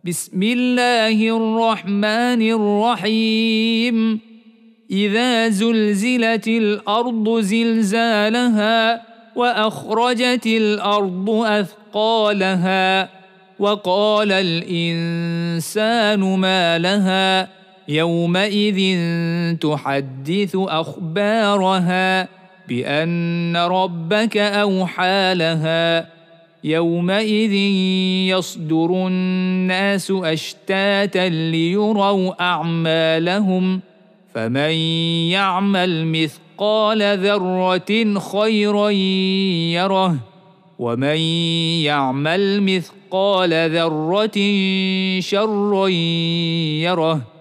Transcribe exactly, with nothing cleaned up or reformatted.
بسم الله الرحمن الرحيم إذا زلزلت الأرض زلزالها وأخرجت الأرض أثقالها وقال الإنسان ما لها يومئذ تحدث أخبارها بأن ربك أوحى لها يومئذ يصدر الناس أشتاتا ليروا أعمالهم فمن يعمل مثقال ذرة خيرا يره ومن يعمل مثقال ذرة شرا يره